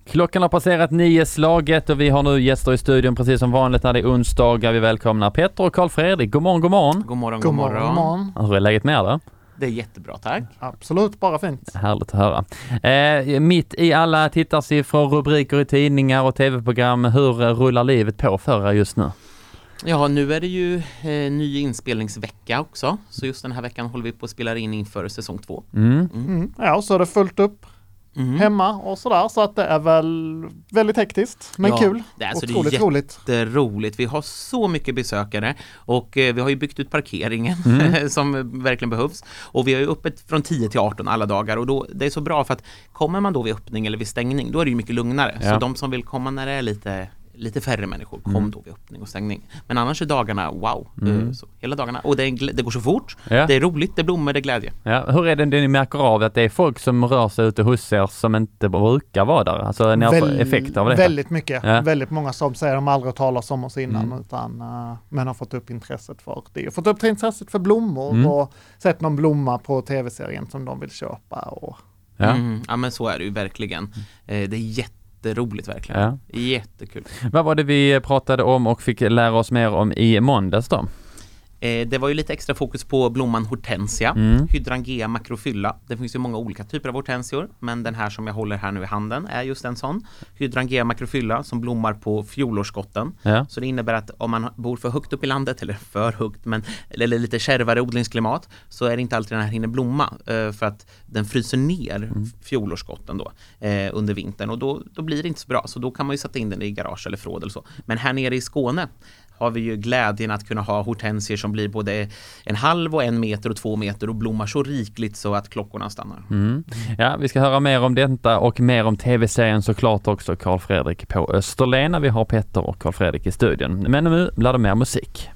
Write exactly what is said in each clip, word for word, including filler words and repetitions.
Klockan har passerat nio slaget och vi har nu gäster i studion precis som vanligt när det är onsdagar. Vi välkomnar Petter och Carl Fredrik. God morgon, god morgon. God morgon, god morgon. God morgon. Hur är läget med er då? Det är jättebra, tack. Absolut, bara fint. Härligt att höra. Eh, mitt i alla tittarsiffror, rubriker i tidningar och tv-program, hur rullar livet på för er just nu? Ja, nu är det ju eh, ny inspelningsvecka också. Så just den här veckan håller vi på att spela in inför säsong två. Mm. Mm. Mm. Ja, så är det fullt upp mm. hemma och sådär. Så att det är väl väldigt hektiskt, men ja, kul. Det är, alltså, otroligt det är roligt. jätteroligt. Vi har så mycket besökare och eh, vi har ju byggt ut parkeringen mm. som verkligen behövs. Och vi har ju öppet från tio till arton alla dagar och då, det är så bra för att kommer man då vid öppning eller vid stängning, då är det ju mycket lugnare. Ja. Så de som vill komma när det är lite... lite färre människor kom mm. då vid öppning och stängning. Men annars är dagarna, wow, mm. så, hela dagarna. Och det, är, det går så fort, ja. Det är roligt, det är blommor, det är glädje. Ja. Hur är det, det ni märker av att det är folk som rör sig ute hos er som inte brukar vara där? Alltså ni har Väl, effekt av det? Väldigt mycket. Ja. Väldigt många som säger att de aldrig talat om oss innan mm. utan, uh, men har fått upp intresset för det. Och fått upp intresset för blommor mm. och sett någon blomma på tv-serien som de vill köpa. Och... Ja. Mm. Ja, men så är det ju verkligen. Eh, det är jätte Jätteroligt verkligen. Ja. Jättekul. Vad var det vi pratade om och fick lära oss mer om i måndags då? Eh, det var ju lite extra fokus på blomman hortensia, mm. Hydrangea macrophylla. Det finns ju många olika typer av hortensior, men den här som jag håller här nu i handen är just en sån. Hydrangea macrophylla som blommar på fjolårsskotten. Ja. Så det innebär att om man bor för högt upp i landet, eller för högt, men, eller lite kärvare odlingsklimat, så är det inte alltid den här hinner blomma eh, för att den fryser ner mm. fjolårsskotten då, eh, under vintern och då, då blir det inte så bra. Så då kan man ju sätta in den i garage eller förråd eller så. Men här nere i Skåne har vi ju glädjen att kunna ha hortensier som blir både en halv och en meter och två meter och blommar så rikligt så att klockorna stannar. Mm. Ja, vi ska höra mer om detta och mer om tv-serien såklart också, Carl Fredrik på Österlen när vi har Petter och Carl Fredrik i studion. Men nu blir det mer musik.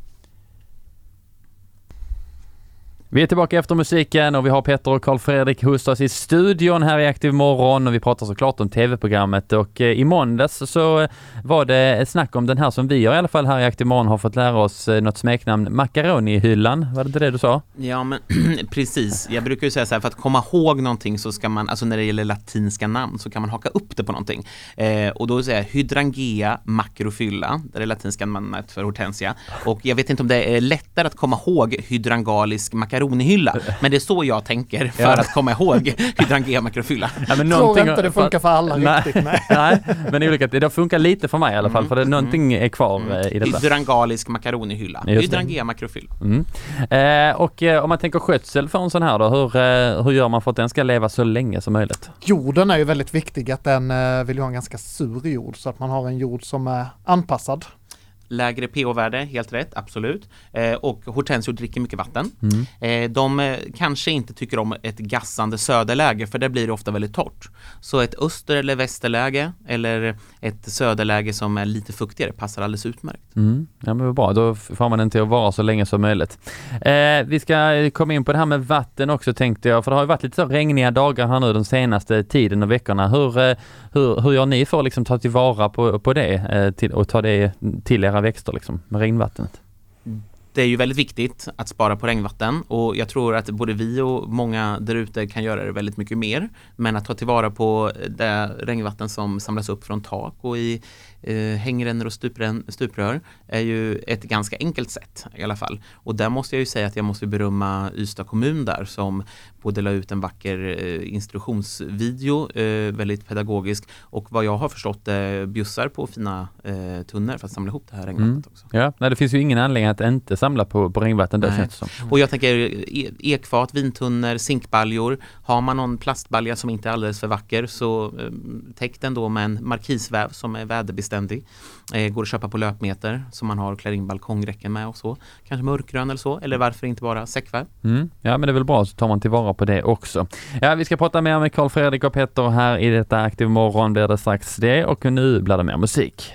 Vi är tillbaka efter musiken och vi har Petter och Carl Fredrik hos oss i studion här i Aktiv morgon och vi pratar såklart om tv-programmet och i måndags så var det ett snack om den här som vi har i alla fall här i Aktiv morgon har fått lära oss något smeknamn, macaroni-hyllan. Var det inte det du sa? Ja, men precis. Jag brukar ju säga så här, för att komma ihåg någonting så ska man, alltså när det gäller latinska namn så kan man haka upp det på någonting. Eh, och då säger jag Hydrangea macrophylla, det är latinska namnet för hortensia. Och jag vet inte om det är lättare att komma ihåg hydrangalisk macaroni hylla, men det är så jag tänker för ja. att komma ihåg Hydrangea macrophylla. Ja, men tror inte det funkar för alla nej, riktigt. Nej, nej men olika, det funkar lite för mig i alla fall, mm. för det, någonting är kvar mm. i detta. Hydrangalisk macaronihylla. Hydrangea macrophylla. Mm. Eh, och eh, om man tänker skötsel för en sån här då, hur, eh, hur gör man för att den ska leva så länge som möjligt? Jorden är ju väldigt viktig, att den eh, vill ha en ganska sur jord så att man har en jord som är anpassad. Lägre pH-värde, helt rätt, absolut. Eh, och hortensior dricker mycket vatten. Mm. Eh, de eh, kanske inte tycker om ett gassande söderläge för det blir det ofta väldigt torrt. Så ett öster- eller västerläge eller ett söderläge som är lite fuktigare passar alldeles utmärkt. Mm. Ja, men bra, då får man den till att vara så länge som möjligt. Eh, vi ska komma in på det här med vatten också tänkte jag, för det har ju varit lite så regniga dagar här nu den senaste tiden och veckorna. Hur, eh, hur, hur gör ni för att liksom ta tillvara på, på det eh, till, och ta det till era växter liksom, med regnvattnet? Det är ju väldigt viktigt att spara på regnvatten och jag tror att både vi och många där ute kan göra det väldigt mycket mer. Men att ta tillvara på det regnvatten som samlas upp från tak och i eh, hängrännor och stuprän, stuprör är ju ett ganska enkelt sätt i alla fall. Och där måste jag ju säga att jag måste berömma Ystad kommun där som både la ut en vacker eh, instruktionsvideo, eh, väldigt pedagogisk och vad jag har förstått eh, bjussar på fina eh, tunnor för att samla ihop det här regnvattnet mm. också. Ja, nej, det finns ju ingen anledning att inte samla på, på regnvatten där känns det som. Och jag tänker e- ekfat, vintunnor, zinkbaljor. Har man någon plastbalja som inte är alldeles för vacker så eh, täck den då med en markisväv som är väderbeständig. Eh, går att köpa på löpmeter som man har klär in balkongräcken med och så. Kanske mörkgrön eller så. Eller varför inte bara säckväv? Mm. Ja, men det är väl bra så tar man tillvara på det också. Ja, vi ska prata mer med Carl Fredrik och Petter här i detta Aktiv morgon blir det strax det och nu blir det mer musik.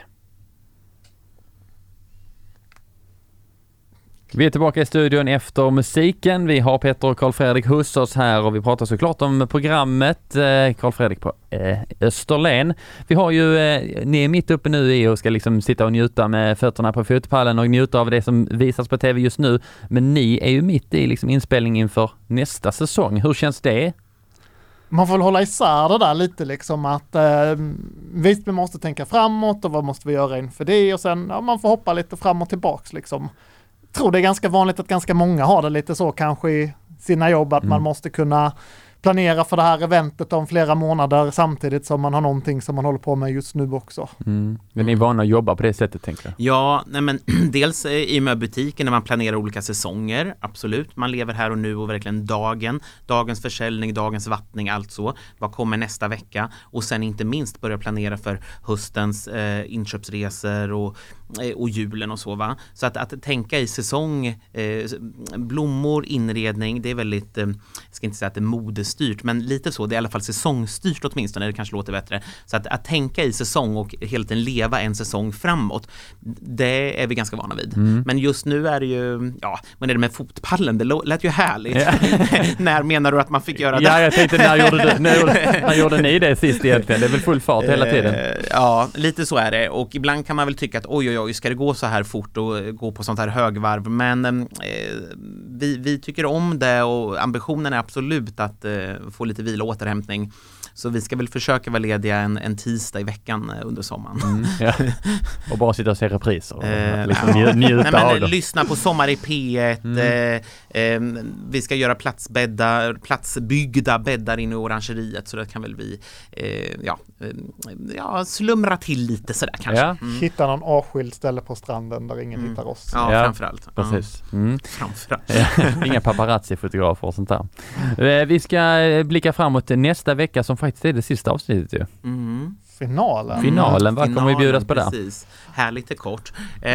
Vi är tillbaka i studion efter musiken. Vi har Petter och Carl Fredrik hos oss här och vi pratar såklart om programmet. Carl Fredrik på eh, Österlen. Vi har ju, eh, ni är mitt uppe nu i och ska liksom sitta och njuta med fötterna på fotpallen och njuta av det som visas på tv just nu. Men ni är ju mitt i liksom inspelning inför nästa säsong. Hur känns det? man får hålla isär det där lite liksom att eh, visst vi måste tänka framåt och vad måste vi göra inför det och sen ja, man får hoppa lite fram och tillbaks liksom. Jag tror det är ganska vanligt att ganska många har det lite så kanske i sina jobb att mm. man måste kunna planera för det här eventet om flera månader samtidigt som man har någonting som man håller på med just nu också. Mm. Men ni är vana att jobba på det sättet, tänker jag? Ja, nej men dels i möbutiken när man planerar olika säsonger, absolut. Man lever här och nu och verkligen dagen, dagens försäljning, dagens vattning, allt så. Vad kommer nästa vecka? Och sen inte minst börja planera för höstens eh, inköpsresor och, eh, och julen och så, va? Så att, att tänka i säsong, eh, blommor, inredning, det är väldigt, eh, jag ska inte säga att det är modes styrt, men lite så, det är i alla fall säsongstyrt åtminstone, det kanske låter bättre. Så att, att tänka i säsong och helt en leva en säsong framåt, det är vi ganska vana vid. Mm. Men just nu är det ju, ja, men är det med fotpallen, det lät ju härligt. Ja. När menar du att man fick göra det? Ja, jag tänkte, när gjorde, du, när, när gjorde ni det sist egentligen? Det är väl full fart hela tiden? Ja, lite så är det. Och ibland kan man väl tycka att oj, oj, oj, ska det gå så här fort och gå på sånt här högvarv? Men eh, vi, vi tycker om det och ambitionen är absolut att eh, få lite vila och återhämtning. Så vi ska väl försöka vara lediga en, en tisdag i veckan under sommaren. Mm, ja. Och bara sitta och se repriser. Och eh, liksom nj- njuta nej, men, av det. Lyssna på Sommar i P ett. Mm. Eh, eh, vi ska göra platsbäddar, platsbyggda bäddar in i orangeriet. Så det kan väl vi eh, ja, eh, ja, slumra till lite sådär kanske. Ja. Mm. Hitta någon avskild ställe på stranden där ingen mm. hittar oss. Ja, ja, framförallt. Precis. Mm. Framförallt. Ja. Inga paparazzi-fotografer och sånt där. Eh, vi ska blicka framåt nästa vecka som faktiskt är det sista avsnittet ju. Mm. Finalen. Finalen, vad kommer vi bjudas på där? Precis. Härligt och kort.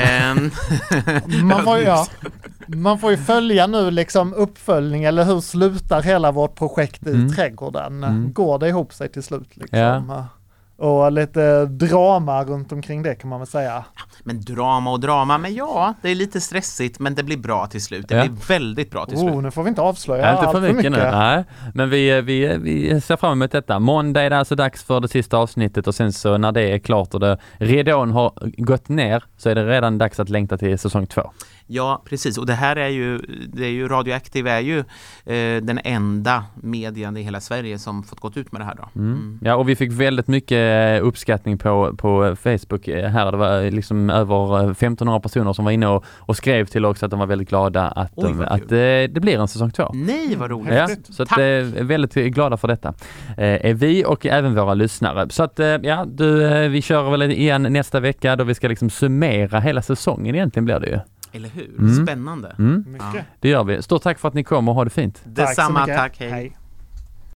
man, får, ja, man får ju följa nu liksom uppföljning eller hur slutar hela vårt projekt i mm. trädgården. Mm. Går det ihop sig till slut liksom? Ja. Och lite drama runt omkring det kan man väl säga. Men drama och drama, men ja, det är lite stressigt men det blir bra till slut. Det ja. blir väldigt bra till slut. Oh, nu får vi inte avslöja ja, inte för allt mycket, för mycket. Nu. Nej, men vi, vi, vi ser fram emot detta. Måndag är det alltså dags för det sista avsnittet och sen så när det är klart och det ridån har gått ner så är det redan dags att längta till säsong två. Ja, precis. Och det här är ju, det är ju Radioaktiv är ju eh, den enda medien i hela Sverige som fått gått ut med det här då. Mm. Mm. Ja, och vi fick väldigt mycket uppskattning på, på Facebook här. Det var liksom över femtonhundra personer som var inne och, och skrev till också att de var väldigt glada att, Oj, de, att det, det blir en säsong två. Nej, vad roligt. Ja, så att, är väldigt glada för detta. Eh, är vi och även våra lyssnare. Så att, ja, du, vi kör väl igen nästa vecka då vi ska liksom summera hela säsongen egentligen blir det ju. Eller hur? Mm. Spännande. Mm. Ja. Det gör vi. Stort tack för att ni kom och ha det fint. Detsamma, tack. tack hej. hej.